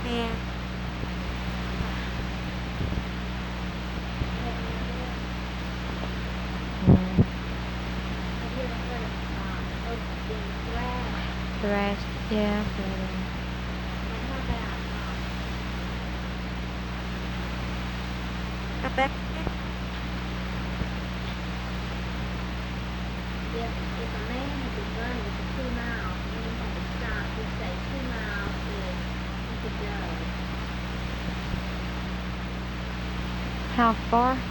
Yeah. Mm. Have you ever heard of oats being thrashed? Thrash. Yeah, I've heard of it. And how about if a man had been running for 2 miles and then he had to stop, he'd say 2 miles is you could go. How far? Okay.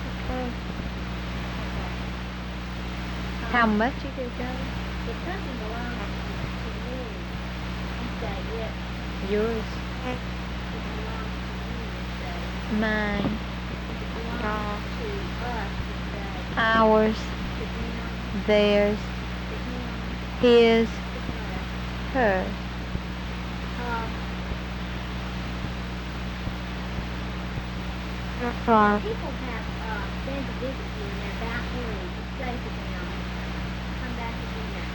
How much you could go? If something belongs to me, you say yes. Yours. If it belongs to you, you say. Mine. If it belongs to us, you say. Ours. To them, Theirs. to him, His. to her. Her. When people have been to visit you and they're about to leave, you say to them, come back again.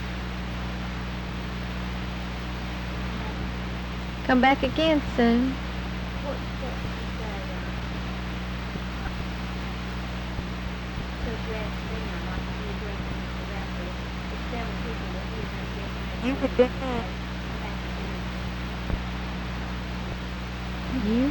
Come back again soon. What you say, to address them, like you address them directly. If several people were here and addressing them, You could say, do come back again. You?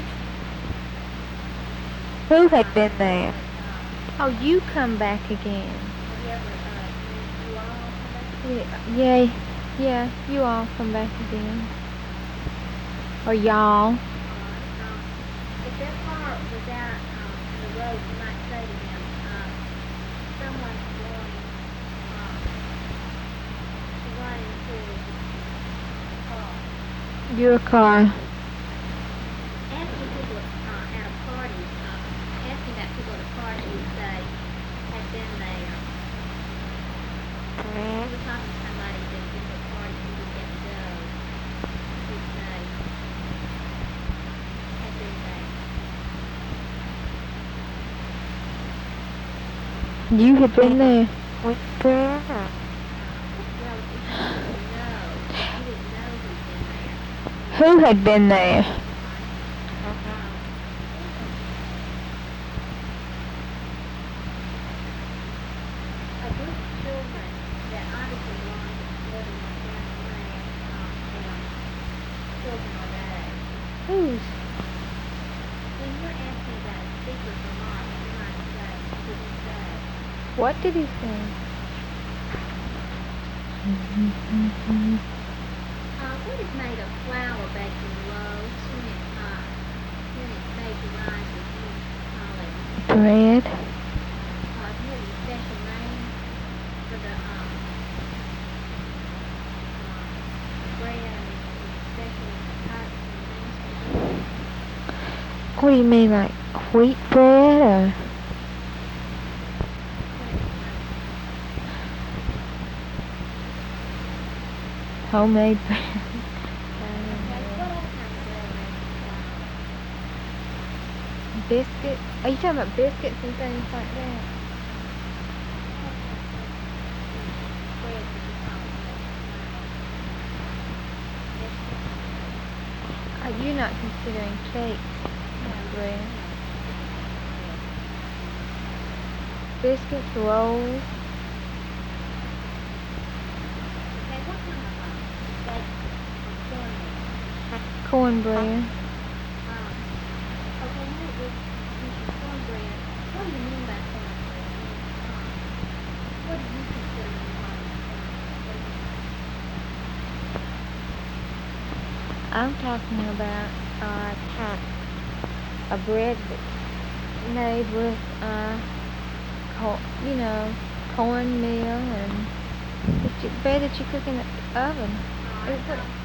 Who had been there? Oh, you come back again. Have you ever, you all come back? Yeah. Yeah. You all come back again. Or y'all. If their car was out on the road, you might say to them, someone's going to run into the car. Your car. Asking people at a party, asking about people at a party, you say, have been there. You were talking to somebody that's been to a party and you didn't get to go. You'd say, have been there. You had been there. With prayer? Well, if you didn't know who'd been there. Who had been there? A group of children that obviously belong to more than one family and children are that age. Whose? When you're asking about a speaker's remarks, you might say, did he say? What did he say? What is made of flour baked in loaves when it's made to rise with yeast, Holly? Bread. Have you had a special name for the bread? I mean, special types and names for What do you mean, like wheat bread or homemade bread? Okay, what other kind of bread made from flour? Biscuits? Are you talking about biscuits and things like that? Bread that you call made from flour. Are you not considering cakes as bread? Biscuits, rolls, Okay, what kind of baked cornmeal? cornbread. Okay, now that you mentioned cornbread, what do you mean by cornbread? What do you consider to be I'm talking about a bread that's made with cornmeal and bread that you cook in the oven. cornbread? Is it?